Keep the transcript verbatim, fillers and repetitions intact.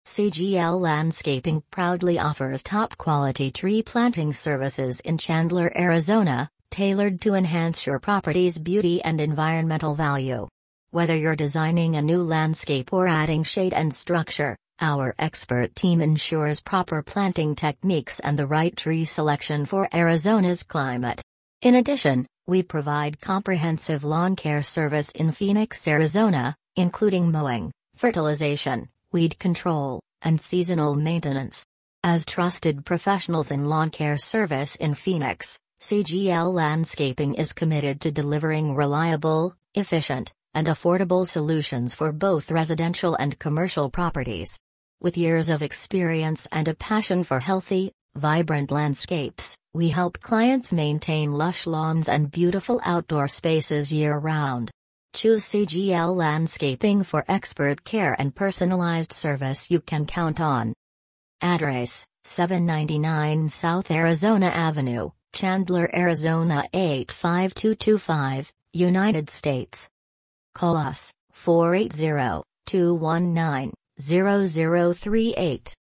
C G L Landscaping proudly offers top-quality tree planting services in Chandler, Arizona, tailored to enhance your property's beauty and environmental value. Whether you're designing a new landscape or adding shade and structure, our expert team ensures proper planting techniques and the right tree selection for Arizona's climate. In addition, we provide comprehensive lawn care service in Phoenix, Arizona, including mowing, fertilization, weed control, and seasonal maintenance. As trusted professionals in lawn care service in Phoenix, C G L Landscaping is committed to delivering reliable, efficient, and affordable solutions for both residential and commercial properties. With years of experience and a passion for healthy, vibrant landscapes, we help clients maintain lush lawns and beautiful outdoor spaces year-round. Choose C G L Landscaping for expert care and personalized service you can count on. Address: seven ninety-nine South Arizona Avenue, Chandler, Arizona eight five two two five, United States. Call us, four eight zero, two one nine, zero zero three eight.